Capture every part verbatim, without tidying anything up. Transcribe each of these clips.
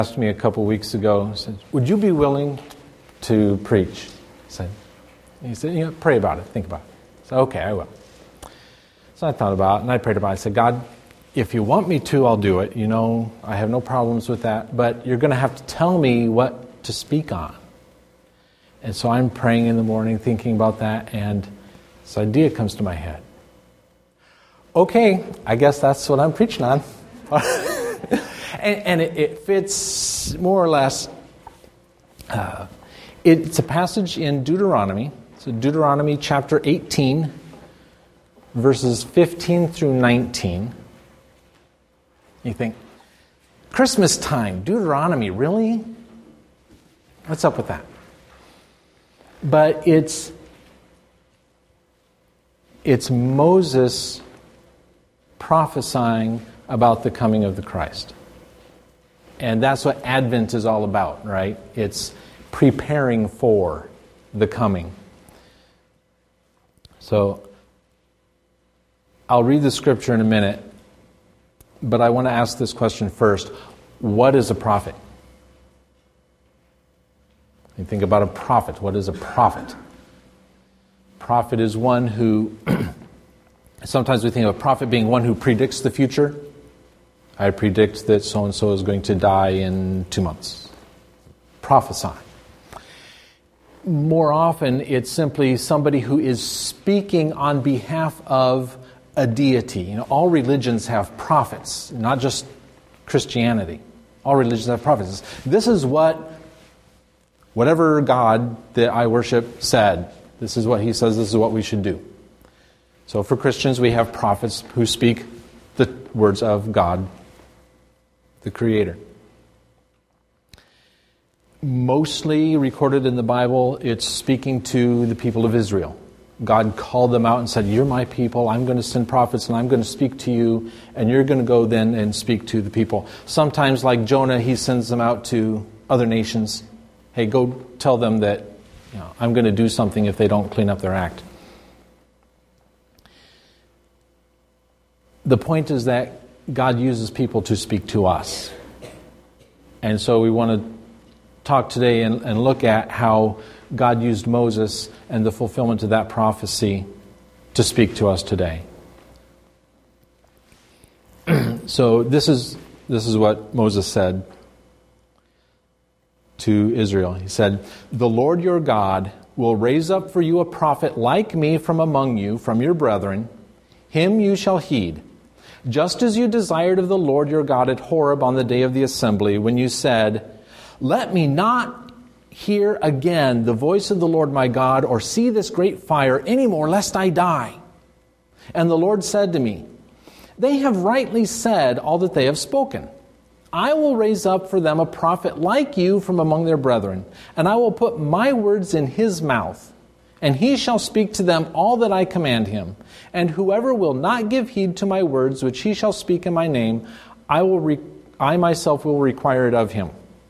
asked me a couple weeks ago, said, would you be willing to preach? I said, he said, you know, pray about it, think about it. I said, okay, I will. So I thought about it, and I prayed about it. I said, God, if you want me to, I'll do it. You know, I have no problems with that, but you're going to have to tell me what to speak on. And so I'm praying in the morning, thinking about that, and this idea comes to my head. Okay, I guess that's what I'm preaching on. and and it, it fits more or less. Uh, it's a passage in Deuteronomy. So Deuteronomy chapter eighteen, verses fifteen through nineteen. You think, Christmas time, Deuteronomy, really? What's up with that? But it's it's Moses prophesying about the coming of the Christ. And that's what Advent is all about, right? It's preparing for the coming. So I'll read the scripture in a minute, but I want to ask this question first. What is a prophet? You think about a prophet. What is a prophet? Prophet is one who, sometimes we think of a prophet being one who predicts the future. I predict that so-and-so is going to die in two months. Prophesy. More often, it's simply somebody who is speaking on behalf of a deity. You know, all religions have prophets, not just Christianity. All religions have prophets. This is what whatever God that I worship said. This is what he says, this is what we should do. So for Christians, we have prophets who speak the words of God, the Creator. Mostly recorded in the Bible, it's speaking to the people of Israel. God called them out and said, you're my people, I'm going to send prophets and I'm going to speak to you, and you're going to go then and speak to the people. Sometimes, like Jonah, he sends them out to other nations. Hey, go tell them that, you know, I'm going to do something if they don't clean up their act. The point is that God uses people to speak to us. And so we want to talk today and, and look at how God used Moses and the fulfillment of that prophecy to speak to us today. So this is this is what Moses said to Israel. He said, the Lord your God will raise up for you a prophet like me from among you, from your brethren. Him you shall heed, just as you desired of the Lord your God at Horeb on the day of the assembly, when you said, let me not hear again the voice of the Lord my God, or see this great fire any more, lest I die. And the Lord said to me, they have rightly said all that they have spoken. I will raise up for them a prophet like you from among their brethren, and I will put my words in his mouth, and he shall speak to them all that I command him. And whoever will not give heed to my words, which he shall speak in my name, I will re- I myself will require it of him.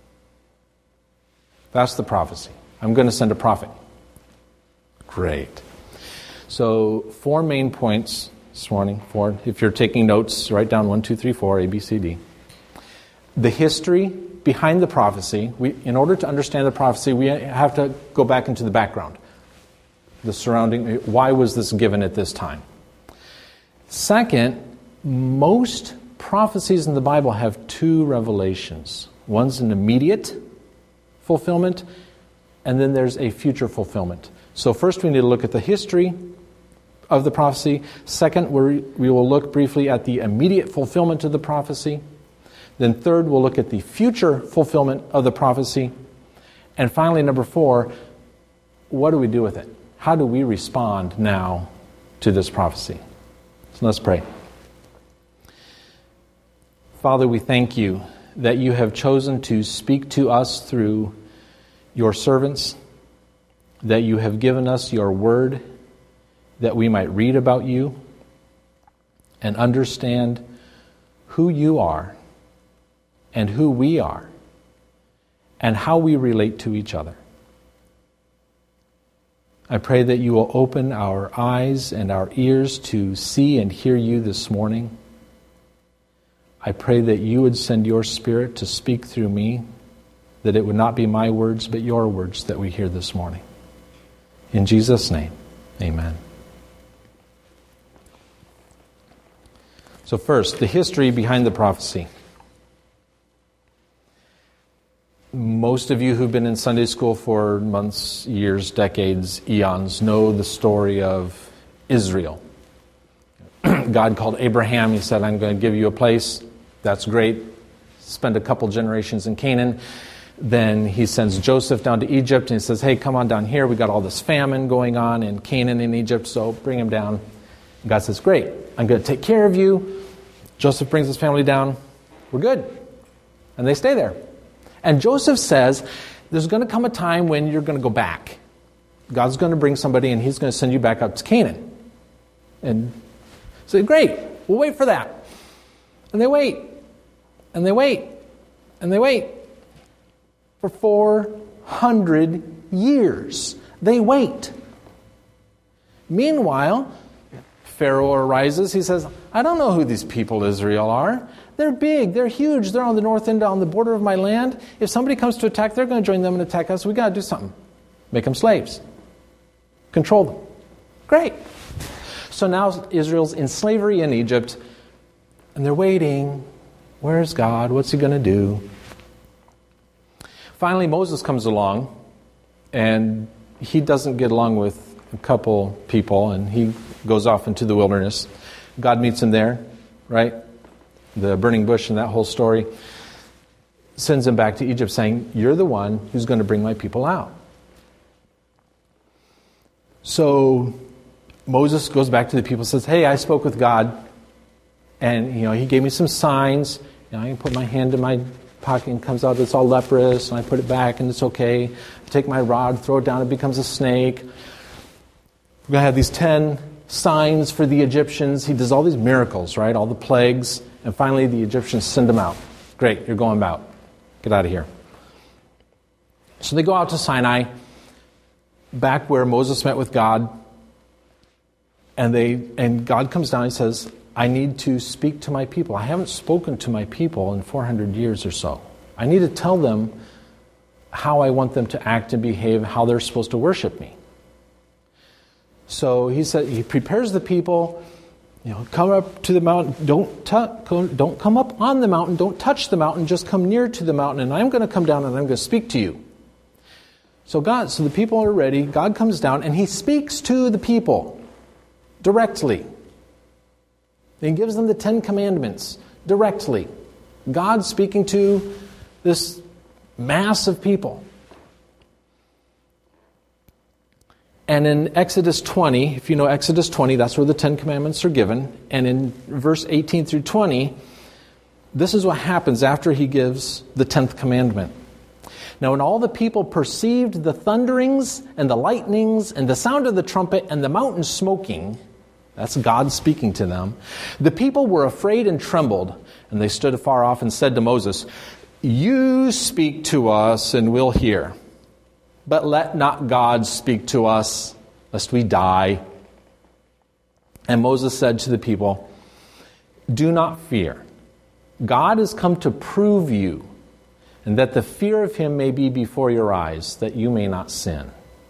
That's the prophecy. I'm going to send a prophet. Great. So, four main points this morning. Four. If you're taking notes, write down one, two, three, four, A, B, C, D. The history behind the prophecy. We, in order to understand the prophecy, we have to go back into the background. The surrounding, why was this given at this time? Second, most prophecies in the Bible have two revelations. One's an immediate fulfillment, and then there's a future fulfillment. So first we need to look at the history of the prophecy. Second, we we will look briefly at the immediate fulfillment of the prophecy. Then third, we'll look at the future fulfillment of the prophecy. And finally, number four, what do we do with it? How do we respond now to this prophecy? So let's pray. Father, we thank you that you have chosen to speak to us through your servants, that you have given us your word, that we might read about you and understand who you are and who we are and how we relate to each other. I pray that you will open our eyes and our ears to see and hear you this morning. I pray that you would send your Spirit to speak through me, that it would not be my words, but your words that we hear this morning. In Jesus' name, amen. So first, the history behind the prophecy. Most of you who've been in Sunday school for months, years, decades, eons, know the story of Israel. God called Abraham. He said, I'm going to give you a place. That's great. Spend a couple generations in Canaan. Then he sends Joseph down to Egypt and he says, hey, come on down here. We got all this famine going on in Canaan and Egypt, so bring him down. And God says, great. I'm going to take care of you. Joseph brings his family down. We're good. And they stay there. And Joseph says, there's going to come a time when you're going to go back. God's going to bring somebody and he's going to send you back up to Canaan. And so, great, we'll wait for that. And they wait. And they wait. And they wait. For four hundred years. They wait. Meanwhile, Pharaoh arises. He says, I don't know who these people Israel are. They're big. They're huge. They're on the north end, on the border of my land. If somebody comes to attack, they're going to join them and attack us. We got to do something. Make them slaves. Control them. Great. So now Israel's in slavery in Egypt, and they're waiting. Where's God? What's he going to do? Finally, Moses comes along, and he doesn't get along with a couple people, and he goes off into the wilderness. God meets him there, right? The burning bush and that whole story. Sends him back to Egypt saying, you're the one who's going to bring my people out. So Moses goes back to the people and says, hey, I spoke with God, and you know he gave me some signs. You know, I can put my hand in my pocket and it comes out, it's all leprous, and I put it back and it's okay. I take my rod, throw it down, it becomes a snake. We're going to have these ten signs for the Egyptians. He does all these miracles, right? All the plagues. And finally the Egyptians send him out. Great, you're going out. Get out of here. So they go out to Sinai, back where Moses met with God. And they and God comes down and says, I need to speak to my people. I haven't spoken to my people in four hundred years or so. I need to tell them how I want them to act and behave, how they're supposed to worship me. So he said he prepares the people, you know, come up to the mountain, don't tu- don't come up on the mountain, don't touch the mountain, just come near to the mountain, and I'm going to come down and I'm going to speak to you. So God, so the people are ready. God comes down and he speaks to the people directly. He gives them the Ten Commandments directly. God speaking to this mass of people. And in Exodus twenty, if you know Exodus twenty, that's where the Ten Commandments are given. And in verse eighteen through twenty, this is what happens after he gives the tenth commandment. Now when all the people perceived the thunderings and the lightnings and the sound of the trumpet and the mountain smoking, that's God speaking to them, the people were afraid and trembled, and they stood afar off and said to Moses, you speak to us and we'll hear. But let not God speak to us, lest we die. And Moses said to the people, do not fear. God has come to prove you, and that the fear of him may be before your eyes, that you may not sin.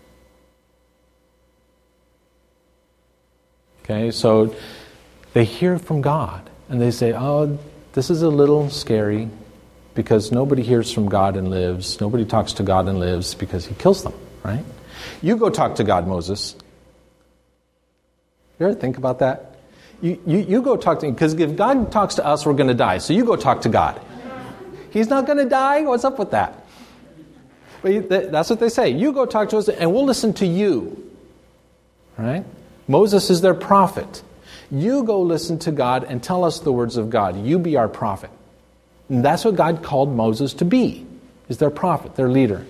Okay, so they hear from God, and they say, oh, this is a little scary, because nobody hears from God and lives. Nobody talks to God and lives because he kills them, right? You go talk to God, Moses. You ever think about that? You, you, you go talk to him, because if God talks to us, we're going to die. So you go talk to God. He's not going to die? What's up with that? But that's what they say. You go talk to us and we'll listen to you. Right? Moses is their prophet. You go listen to God and tell us the words of God. You be our prophet. And that's what God called Moses to be, is their prophet, their leader.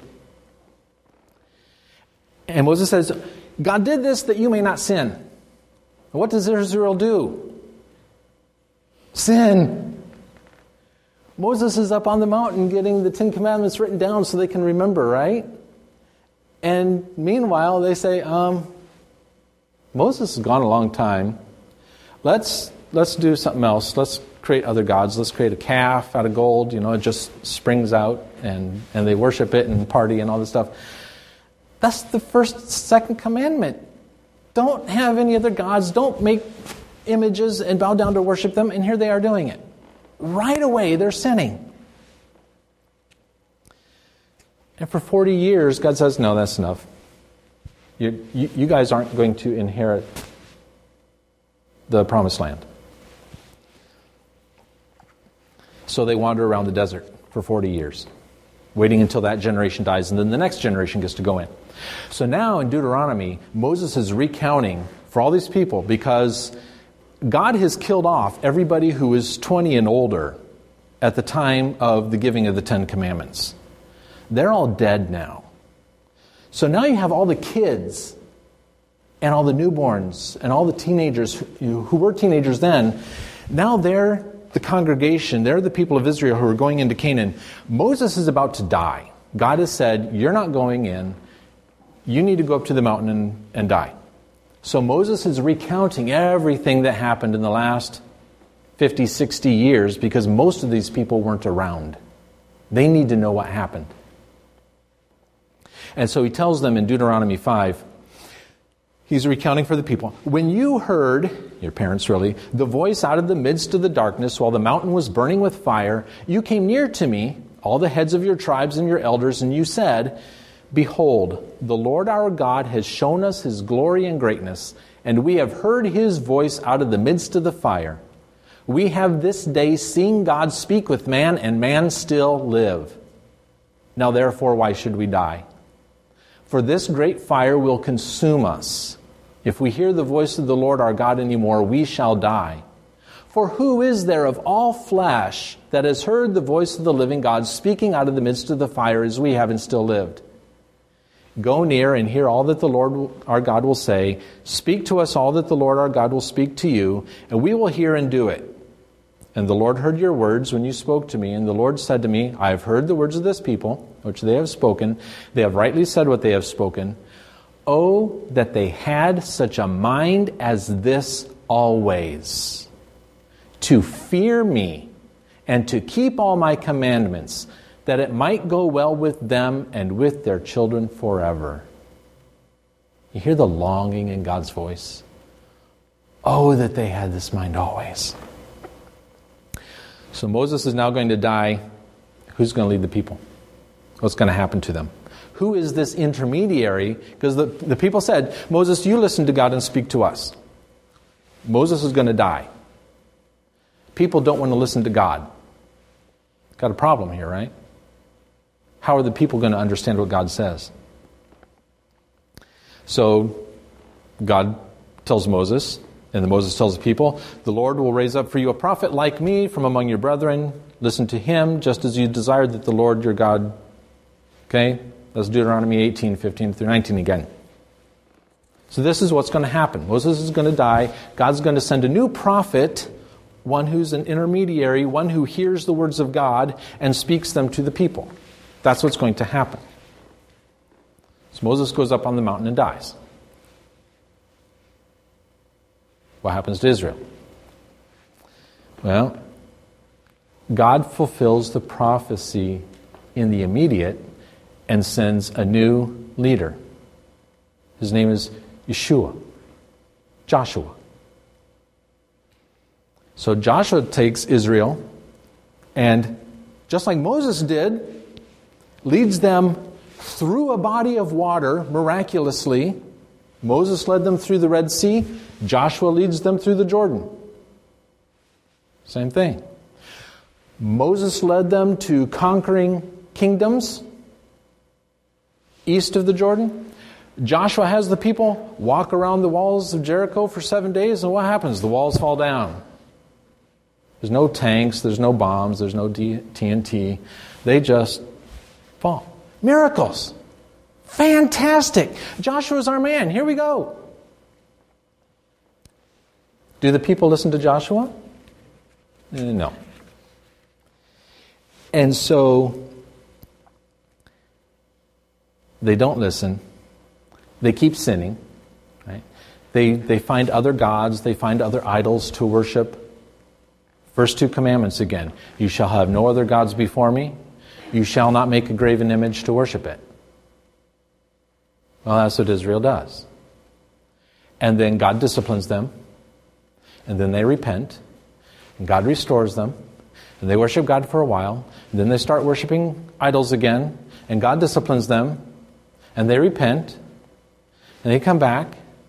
And Moses says, God did this that you may not sin. What does Israel do? Sin. Moses is up on the mountain getting the Ten Commandments written down so they can remember, right? And meanwhile, they say, um, Moses has gone a long time. Let's let's do something else. Let's create other gods. Let's create a calf out of gold. You know, it just springs out, and, and they worship it and party and all this stuff. That's the first, second commandment. Don't have any other gods. Don't make images and bow down to worship them. And here they are doing it. Right away, they're sinning. And for forty years, God says, no, that's enough. You, you, you guys aren't going to inherit the promised land. So they wander around the desert for forty years, waiting until that generation dies, and then the next generation gets to go in. So now in Deuteronomy, Moses is recounting for all these people because God has killed off everybody who was twenty and older at the time of the giving of the Ten Commandments. They're all dead now. So now you have all the kids and all the newborns and all the teenagers who, who were teenagers then. Now they're the congregation. They're the people of Israel who are going into Canaan. Moses is about to die. God has said, you're not going in. You need to go up to the mountain and, and die. So Moses is recounting everything that happened in the last fifty, sixty years because most of these people weren't around. They need to know what happened. And so he tells them in Deuteronomy five, he's recounting for the people, when you heard, your parents really, the voice out of the midst of the darkness while the mountain was burning with fire, you came near to me, all the heads of your tribes and your elders, and you said, behold, the Lord our God has shown us his glory and greatness, and we have heard his voice out of the midst of the fire. We have this day seen God speak with man, and man still live. Now therefore, why should we die? For this great fire will consume us. If we hear the voice of the Lord our God anymore, we shall die. For who is there of all flesh that has heard the voice of the living God speaking out of the midst of the fire as we have and still lived? Go near and hear all that the Lord our God will say. Speak to us all that the Lord our God will speak to you, and we will hear and do it. And the Lord heard your words when you spoke to me, and the Lord said to me, I have heard the words of this people, which they have spoken. They have rightly said what they have spoken. Oh, that they had such a mind as this always, to fear me and to keep all my commandments, that it might go well with them and with their children forever. You hear the longing in God's voice? Oh, that they had this mind always. So Moses is now going to die. Who's going to lead the people? What's going to happen to them? Who is this intermediary? Because the, the people said, Moses, you listen to God and speak to us. Moses is going to die. People don't want to listen to God. Got a problem here, right? How are the people going to understand what God says? So God tells Moses, and Moses tells the people, the Lord will raise up for you a prophet like me from among your brethren. Listen to him, just as you desired that the Lord your God... Okay? That's Deuteronomy eighteen, fifteen through nineteen again. So this is what's going to happen. Moses is going to die. God's going to send a new prophet, one who's an intermediary, one who hears the words of God and speaks them to the people. That's what's going to happen. So Moses goes up on the mountain and dies. What happens to Israel? Well, God fulfills the prophecy in the immediate and sends a new leader. His name is Yeshua, Joshua. So Joshua takes Israel and, just like Moses did, leads them through a body of water miraculously. Moses led them through the Red Sea. Joshua leads them through the Jordan. Same thing. Moses led them to conquering kingdoms east of the Jordan. Joshua has the people walk around the walls of Jericho for seven days, and what happens? The walls fall down. There's no tanks, there's no bombs, there's no T N T. They just fall. Miracles. Fantastic. Joshua's our man. Here we go. Do the people listen to Joshua? No. And so they don't listen. They keep sinning. Right? They, they find other gods. They find other idols to worship. First two commandments again. You shall have no other gods before me. You shall not make a graven image to worship it. Well, that's what Israel does. And then God disciplines them. And then they repent. And God restores them. And they worship God for a while. And then they start worshiping idols again. And God disciplines them. And they repent. And they come back.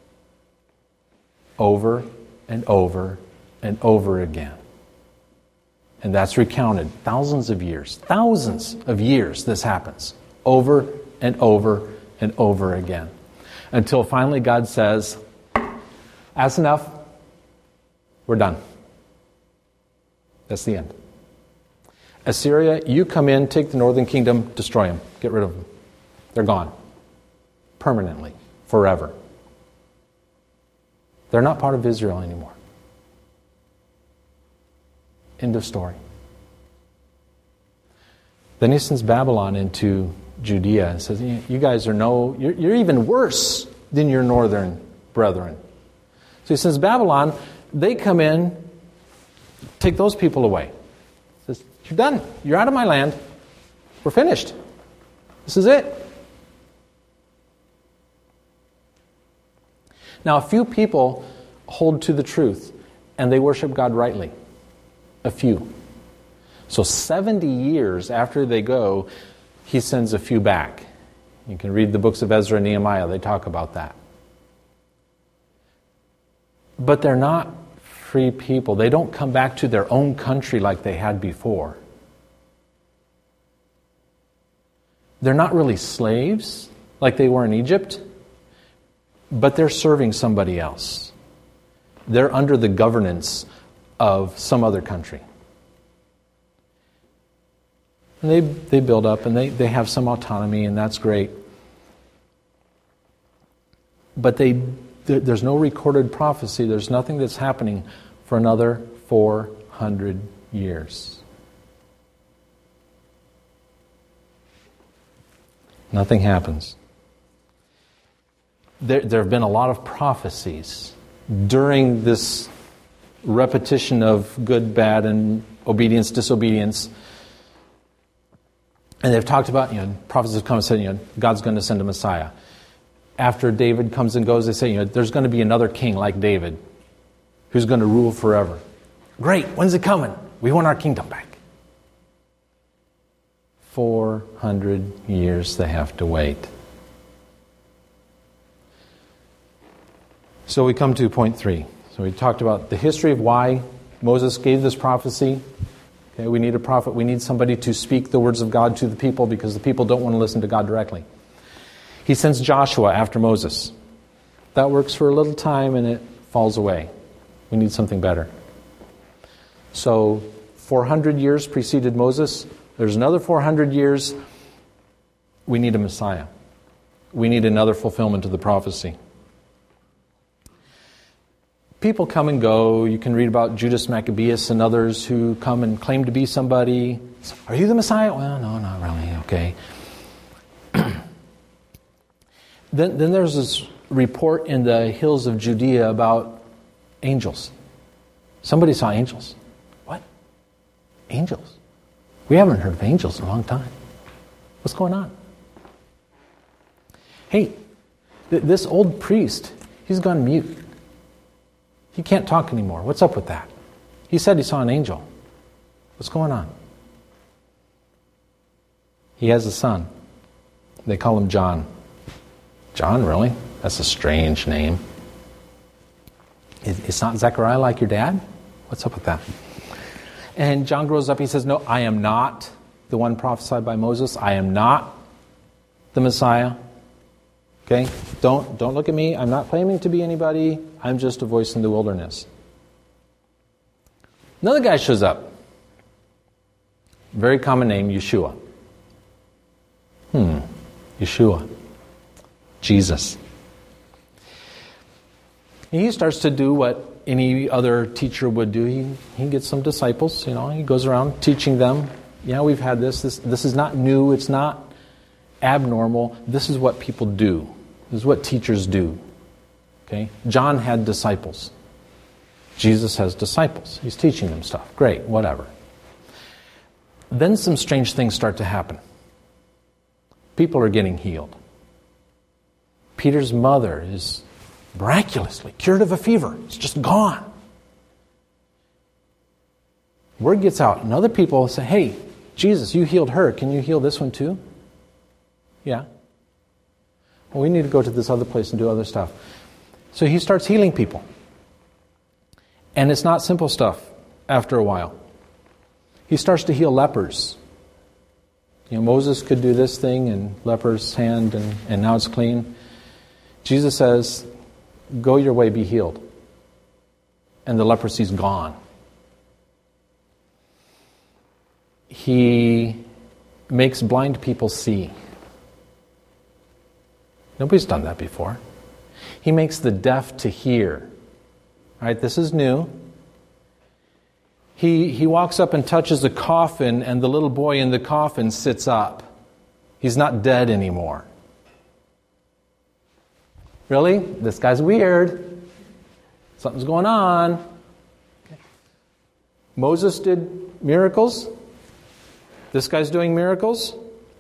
Over and over and over again. And that's recounted. Thousands of years. Thousands of years this happens. Over and over and over again. Until finally God says, that's enough. We're done. That's the end. Assyria, you come in, take the northern kingdom, destroy them. Get rid of them. They're gone. Permanently. Forever. They're not part of Israel anymore. End of story. Then he sends Babylon into Judea and says, you guys are no, you're, you're even worse than your northern brethren. So he says, Babylon, they come in, take those people away. He says, you're done. You're out of my land. We're finished. This is it. Now, a few people hold to the truth, and they worship God rightly. A few. So seventy years after they go, he sends a few back. You can read the books of Ezra and Nehemiah. They talk about that. But they're not free people. They don't come back to their own country like they had before. They're not really slaves like they were in Egypt, but they're serving somebody else. They're under the governance of some other country. And they they build up and they, they have some autonomy, and that's great. But they there's no recorded prophecy. There's nothing that's happening for another four hundred years. Nothing happens. There, there have been a lot of prophecies during this repetition of good, bad, and obedience, disobedience. And they've talked about, you know, prophets have come and said, you know, God's going to send a Messiah. After David comes and goes, they say, you know, there's going to be another king like David who's going to rule forever. Great, when's it coming? We want our kingdom back. four hundred years they have to wait. So we come to point three. So we talked about the history of why Moses gave this prophecy. Okay, we need a prophet. We need somebody to speak the words of God to the people because the people don't want to listen to God directly. He sends Joshua after Moses. That works for a little time and it falls away. We need something better. So four hundred years preceded Moses. There's another four hundred years. We need a Messiah. We need another fulfillment of the prophecy. People come and go. You can read about Judas Maccabeus and others who come and claim to be somebody. Are you the Messiah? Well, no, not really. Okay. then, then there's this report in the hills of Judea about angels. Somebody saw angels. What? Angels? We haven't heard of angels in a long time. What's going on? Hey, th- this old priest, he's gone mute. He can't talk anymore. What's up with that? He said he saw an angel. What's going on? He has a son. They call him John. John, really? That's a strange name. It's not Zechariah like your dad? What's up with that? And John grows up. He says, no, I am not the one prophesied by Moses. I am not the Messiah. Okay? Don't, don't look at me. I'm not claiming to be anybody. I'm just a voice in the wilderness. Another guy shows up. Very common name, Yeshua. Hmm. Yeshua. Jesus. He starts to do what any other teacher would do. He, he gets some disciples, you know, he goes around teaching them. Yeah, we've had this. This, this is not new. It's not abnormal. This is what people do. This is what teachers do. Okay? John had disciples. Jesus has disciples. He's teaching them stuff. Great, whatever. Then some strange things start to happen. People are getting healed. Peter's mother is miraculously cured of a fever. It's just gone. Word gets out, and other people say, hey, Jesus, you healed her. Can you heal this one too? Yeah. Well, we need to go to this other place and do other stuff. So he starts healing people. And it's not simple stuff after a while. He starts to heal lepers. You know, Moses could do this thing and leper's hand, and, and now it's clean. Jesus says, go your way, be healed. And the leprosy's gone. He makes blind people see. Nobody's done that before. He makes the deaf to hear. All right, this is new. He, he walks up and touches a coffin, and the little boy in the coffin sits up. He's not dead anymore. Really? This guy's weird. Something's going on. Okay. Moses did miracles. This guy's doing miracles.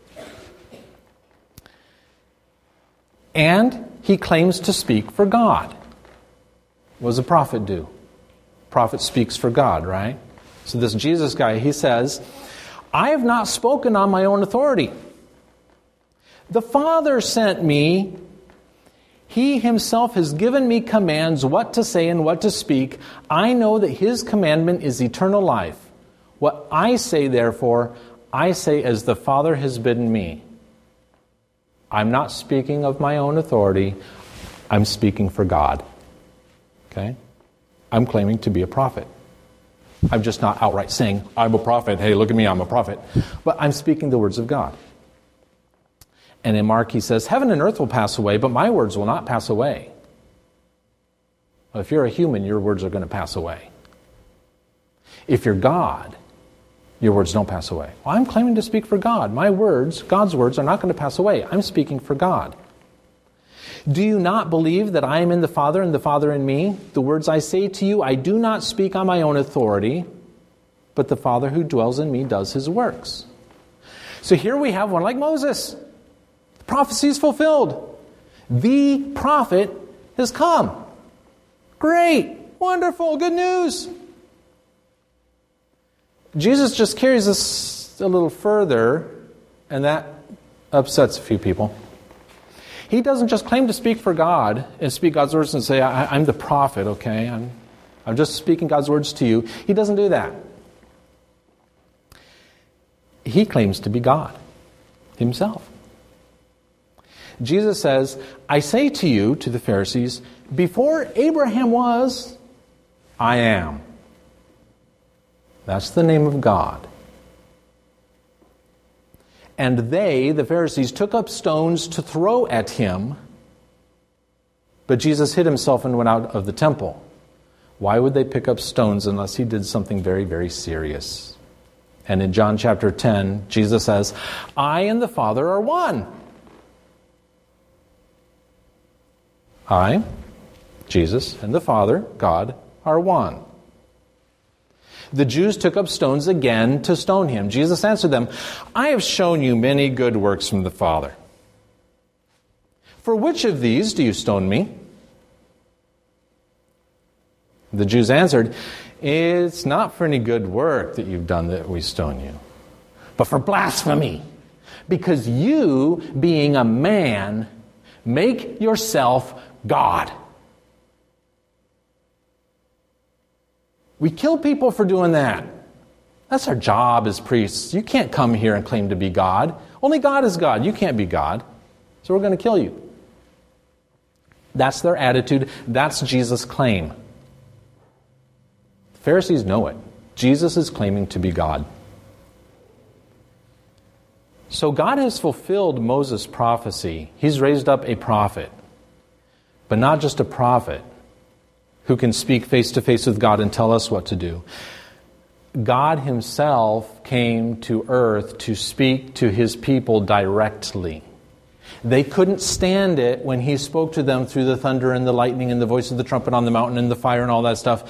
And he claims to speak for God. What does a prophet do? Prophet speaks for God, right? So this Jesus guy, he says, I have not spoken on my own authority. The Father sent me. He himself has given me commands what to say and what to speak. I know that his commandment is eternal life. What I say, therefore, I say as the Father has bidden me. I'm not speaking of my own authority. I'm speaking for God. Okay? I'm claiming to be a prophet. I'm just not outright saying, I'm a prophet. Hey, look at me, I'm a prophet. But I'm speaking the words of God. And in Mark he says, heaven and earth will pass away, but my words will not pass away. Well, if you're a human, your words are going to pass away. If you're God, your words don't pass away. Well, I'm claiming to speak for God. My words, God's words, are not going to pass away. I'm speaking for God. Do you not believe that I am in the Father and the Father in me? The words I say to you, I do not speak on my own authority, but the Father who dwells in me does his works. So here we have one like Moses. The prophecy is fulfilled. The prophet has come. Great, wonderful, good news. Jesus just carries us a little further, and that upsets a few people. He doesn't just claim to speak for God and speak God's words and say, I, I'm the prophet, okay? I'm, I'm just speaking God's words to you. He doesn't do that. He claims to be God himself. Jesus says, I say to you, to the Pharisees, before Abraham was, I am. That's the name of God. And they, the Pharisees, took up stones to throw at him, but Jesus hid himself and went out of the temple. Why would they pick up stones unless he did something very, very serious? And in John chapter ten, Jesus says, I and the Father are one. I, Jesus, and the Father, God, are one. The Jews took up stones again to stone him. Jesus answered them, I have shown you many good works from the Father. For which of these do you stone me? The Jews answered, it's not for any good work that you've done that we stone you, but for blasphemy, because you, being a man, make yourself God. We kill people for doing that. That's our job as priests. You can't come here and claim to be God. Only God is God. You can't be God. So we're going to kill you. That's their attitude. That's Jesus' claim. The Pharisees know it. Jesus is claiming to be God. So God has fulfilled Moses' prophecy. He's raised up a prophet. But not just a prophet who can speak face-to-face with God and tell us what to do. God himself came to earth to speak to his people directly. They couldn't stand it when he spoke to them through the thunder and the lightning and the voice of the trumpet on the mountain and the fire and all that stuff.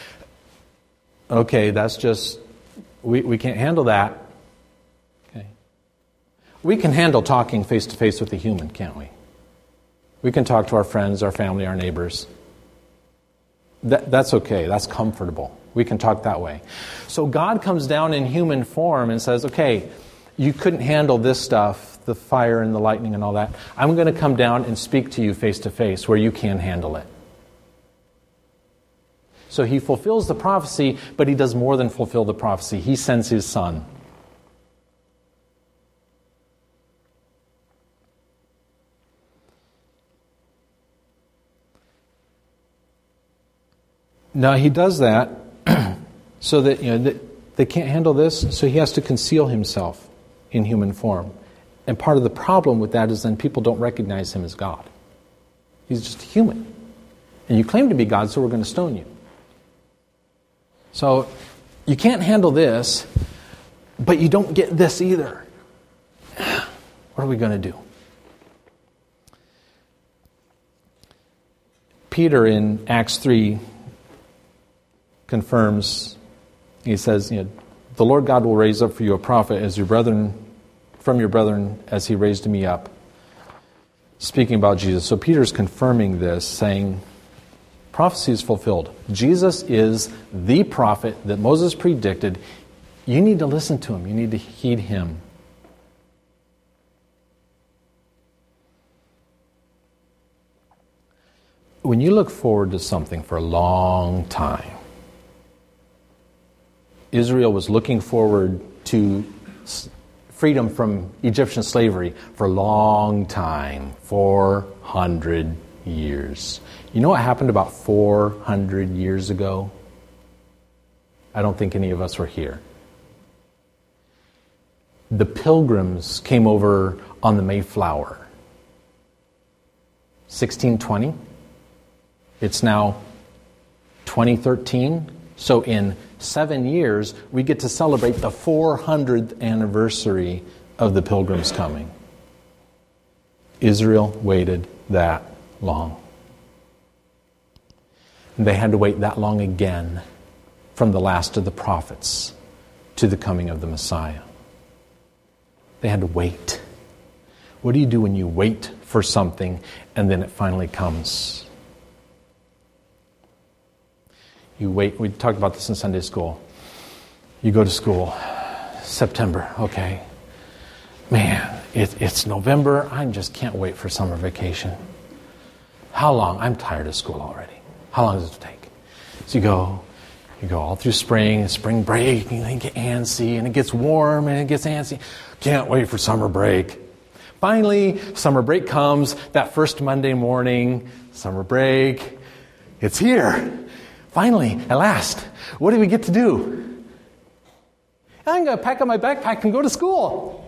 Okay, that's just, we, we can't handle that. Okay. We can handle talking face to face with a human, can't we? We can talk to our friends, our family, our neighbors. That, that's okay. That's comfortable. We can talk that way. So God comes down in human form and says, okay, you couldn't handle this stuff, the fire and the lightning and all that. I'm going to come down and speak to you face to face where you can handle it. So he fulfills the prophecy, but he does more than fulfill the prophecy. He sends his son. Now he does that so that, you know, that they can't handle this, so he has to conceal himself in human form. And part of the problem with that is then people don't recognize him as God. He's just human. And you claim to be God, so we're going to stone you. So you can't handle this, but you don't get this either. What are we going to do? Peter in Acts three confirms, he says, you know, the Lord God will raise up for you a prophet as your brethren, from your brethren as he raised me up. Speaking about Jesus. So Peter's confirming this, saying, prophecy is fulfilled. Jesus is the prophet that Moses predicted. You need to listen to him. You need to heed him. When you look forward to something for a long time, Israel was looking forward to freedom from Egyptian slavery for a long time, four hundred years. You know what happened about four hundred years ago? I don't think any of us were here. The Pilgrims came over on the Mayflower. sixteen twenty. It's now twenty thirteen. So in seven years, we get to celebrate the four hundredth anniversary of the Pilgrims coming. Israel waited that long. And they had to wait that long again from the last of the prophets to the coming of the Messiah. They had to wait. What do you do when you wait for something and then it finally comes? You wait. We talked about this in Sunday school. You go to school. September. Okay. Man, it, it's November. I just can't wait for summer vacation. How long? I'm tired of school already. How long does it take? So you go, you go all through spring, spring break, and then you get antsy, and it gets warm, and it gets antsy. Can't wait for summer break. Finally, summer break comes. That first Monday morning, summer break. It's here. Finally, at last, what do we get to do? I'm going to pack up my backpack and go to school.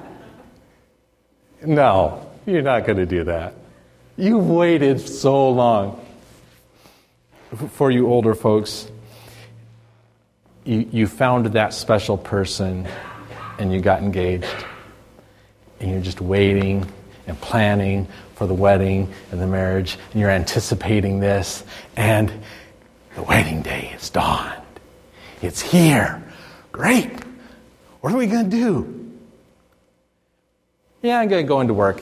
No, you're not going to do that. You've waited so long. For you older folks, you, you found that special person and you got engaged. And you're just waiting and planning for the wedding and the marriage. And you're anticipating this. And the wedding day is dawned. It's here. Great. What are we going to do? Yeah, I'm going to go into work.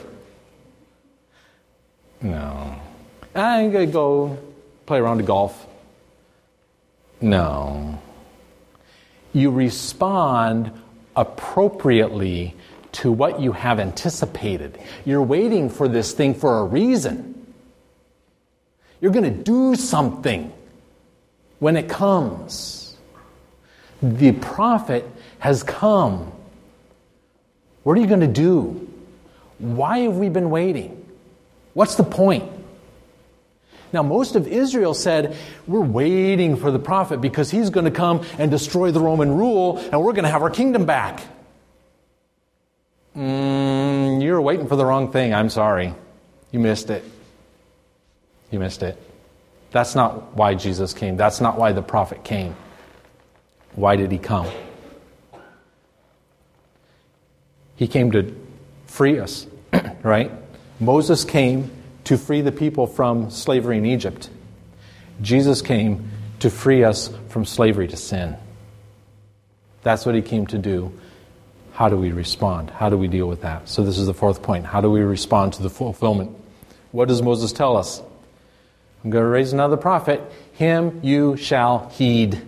No. I'm going to go play around to golf. No. You respond appropriately to what you have anticipated. You're waiting for this thing for a reason. You're going to do something when it comes. The prophet has come. What are you going to do? Why have we been waiting? What's the point? Now, most of Israel said, we're waiting for the prophet because he's going to come and destroy the Roman rule and we're going to have our kingdom back. Mm, you're waiting for the wrong thing. I'm sorry. You missed it. You missed it. That's not why Jesus came. That's not why the prophet came. Why did he come? He came to free us right? Moses came to free the people from slavery in Egypt. Jesus came to free us from slavery to sin. That's what he came to do. How do we respond? How do we deal with that? So this is the fourth point. How do we respond to the fulfillment? What does Moses tell us? I'm going to raise another prophet. Him you shall heed.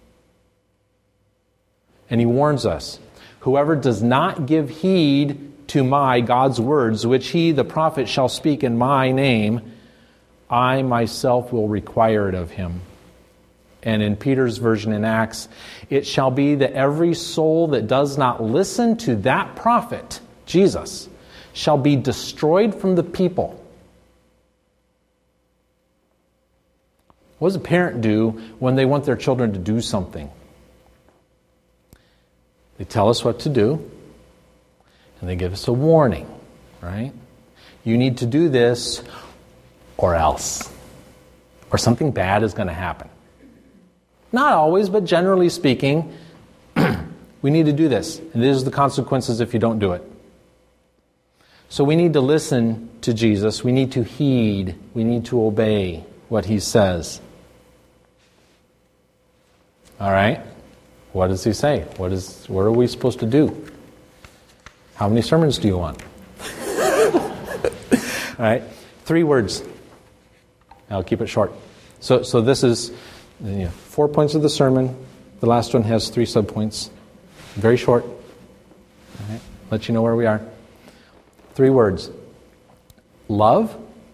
And he warns us. Whoever does not give heed to my, God's words, which he, the prophet, shall speak in my name, I myself will require it of him. And in Peter's version in Acts, it shall be that every soul that does not listen to that prophet, Jesus, shall be destroyed from the people. What does a parent do when they want their children to do something? They tell us what to do, and they give us a warning, right? You need to do this, or else. Or something bad is going to happen. Not always, but generally speaking, we need to do this. And these are the consequences if you don't do it. So we need to listen to Jesus. We need to heed. We need to obey what he says. All right? What does he say? What is? What are we supposed to do? How many sermons do you want? All right? Three words. I'll keep it short. So, so this is you know, four points of the sermon. The last one has three subpoints. Very short. All right? Let you know where we are. Three words. Love,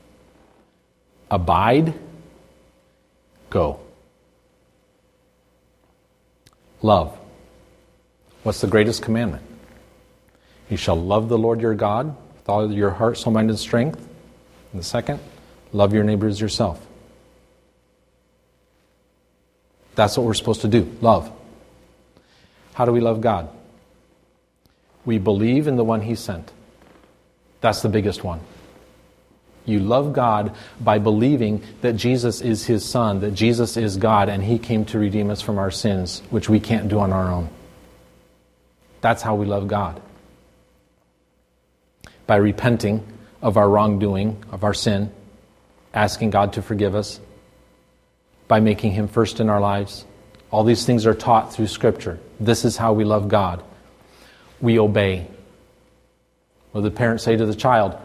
abide, go. Love. What's the greatest commandment? You shall love the Lord your God with all your heart, soul, mind, and strength. And the second, love your neighbor as yourself. That's what we're supposed to do. Love. How do we love God? We believe in the one he sent. That's the biggest one. You love God by believing that Jesus is his Son, that Jesus is God, and he came to redeem us from our sins, which we can't do on our own. That's how we love God. By repenting of our wrongdoing, of our sin, asking God to forgive us, by making him first in our lives. All these things are taught through Scripture. This is how we love God. We obey. What did the parent say to the child?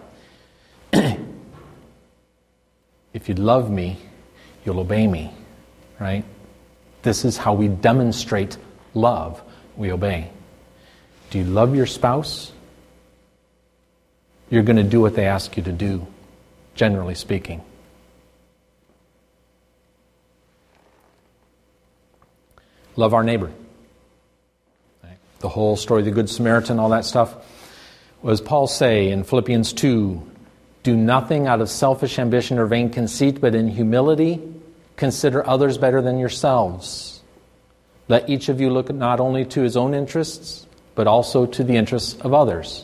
If you love me, you'll obey me. Right? This is how we demonstrate love. We obey. Do you love your spouse? You're going to do what they ask you to do, generally speaking. Love our neighbor. Right? The whole story of the Good Samaritan, all that stuff. What does Paul say in Philippians two? Do nothing out of selfish ambition or vain conceit, but in humility consider others better than yourselves. Let each of you look not only to his own interests, but also to the interests of others.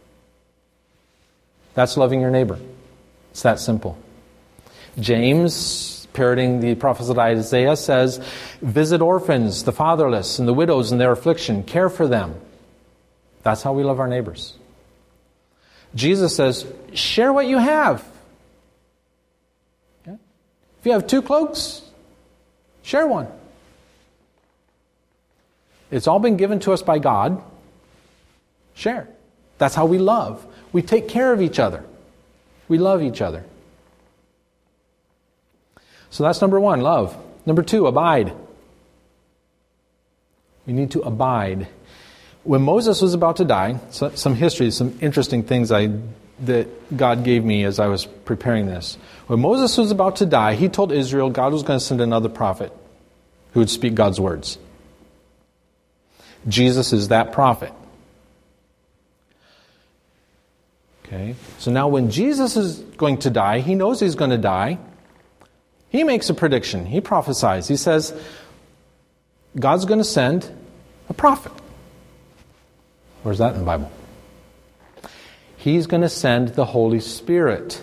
That's loving your neighbor. It's that simple. James, parroting the prophet Isaiah, says, visit orphans, the fatherless, and the widows in their affliction. Care for them. That's how we love our neighbors. Jesus says, share what you have. Okay? If you have two cloaks, share one. It's all been given to us by God. Share. That's how we love. We take care of each other. We love each other. So that's number one, love. Number two, abide. We need to abide. When Moses was about to die, so, some history, some interesting things I that God gave me as I was preparing this. When Moses was about to die, he told Israel God was going to send another prophet who would speak God's words. Jesus is that prophet. Okay, so now when Jesus is going to die, he knows he's going to die. He makes a prediction. He prophesies. He says, God's going to send a prophet. Where's that in the Bible? He's going to send the Holy Spirit,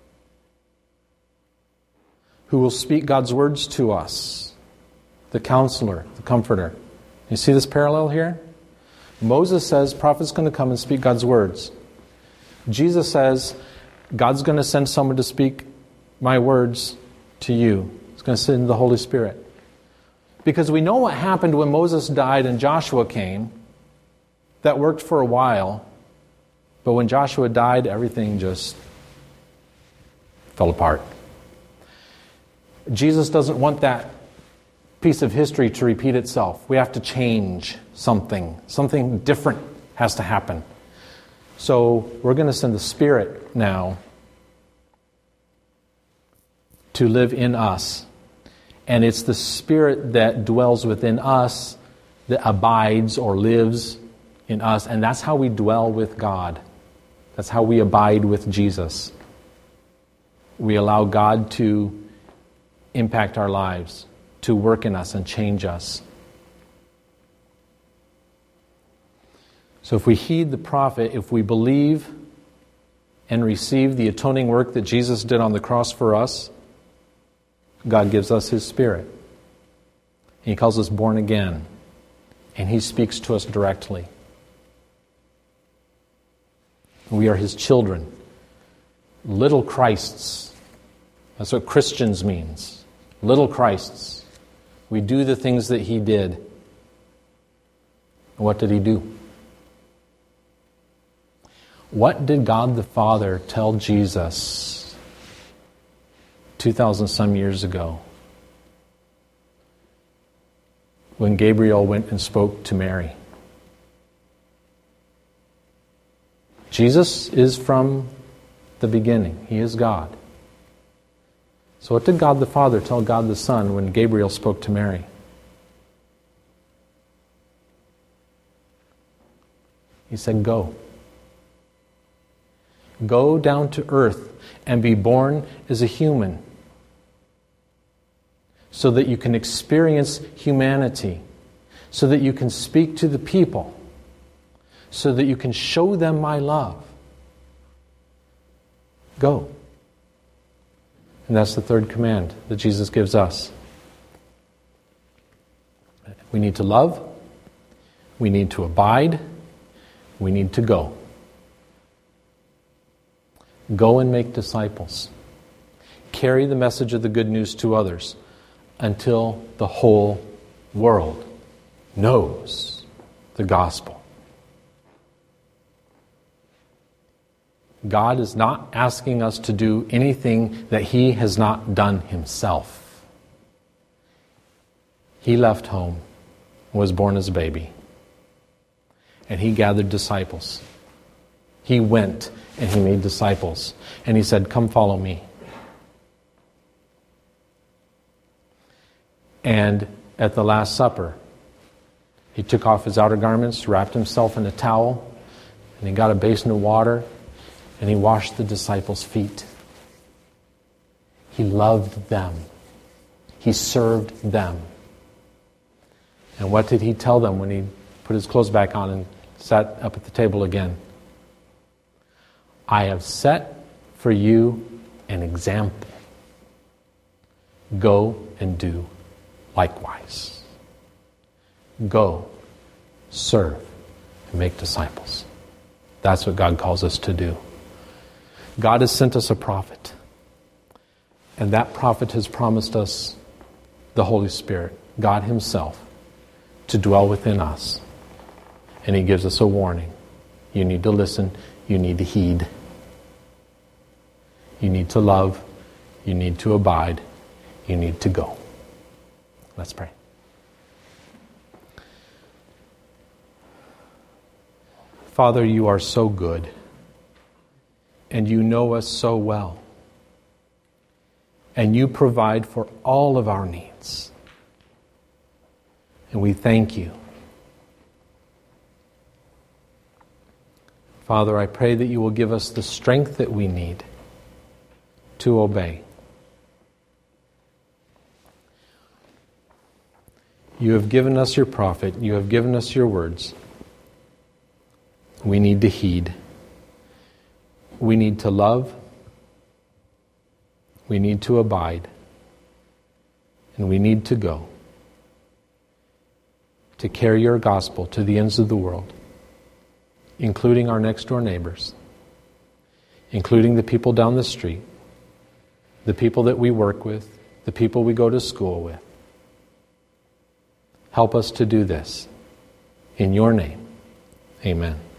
who will speak God's words to us. The counselor, the comforter. You see this parallel here? Moses says, prophet's going to come and speak God's words. Jesus says, God's going to send someone to speak my words to you. He's going to send the Holy Spirit. Because we know what happened when Moses died and Joshua came. That worked for a while. But when Joshua died, everything just fell apart. Jesus doesn't want that piece of history to repeat itself. We have to change something. Something different has to happen. So we're going to send the Spirit now to live in us. And it's the Spirit that dwells within us, that abides or lives in us. And that's how we dwell with God. That's how we abide with Jesus. We allow God to impact our lives, to work in us and change us. So if we heed the prophet, if we believe and receive the atoning work that Jesus did on the cross for us, God gives us His Spirit. He calls us born again. And He speaks to us directly. We are His children. Little Christs. That's what Christians means. Little Christs. We do the things that He did. What did He do? What did God the Father tell Jesus two thousand some years ago when Gabriel went and spoke to Mary? Jesus is from the beginning. He is God. So what did God the Father tell God the Son when Gabriel spoke to Mary? He said, go. Go down to earth and be born as a human so that you can experience humanity, so that you can speak to the people, so that you can show them my love. Go. And that's the third command that Jesus gives us. We need to love, we need to abide, we need to go. Go and make disciples. Carry the message of the good news to others until the whole world knows the gospel. God is not asking us to do anything that He has not done Himself. He left home and was born as a baby. And He gathered disciples. He went and He made disciples. And He said, come follow me. And at the Last Supper, He took off His outer garments, wrapped Himself in a towel, and He got a basin of water, and He washed the disciples' feet. He loved them. He served them. And what did He tell them when He put His clothes back on and sat up at the table again? I have set for you an example. Go and do likewise. Go, serve, and make disciples. That's what God calls us to do. God has sent us a prophet. And that prophet has promised us the Holy Spirit, God Himself, to dwell within us. And He gives us a warning. You need to listen. You need to heed. You need to love. You need to abide. You need to go. Let's pray. Father, You are so good. And You know us so well. And You provide for all of our needs. And we thank You. Father, I pray that You will give us the strength that we need to obey. You have given us Your prophet. You have given us Your words. We need to heed. We need to love. We need to abide. And we need to go to carry Your gospel to the ends of the world, including our next door neighbors. including the people down the street, the people that we work with, the people we go to school with. Help us to do this. In your name, amen.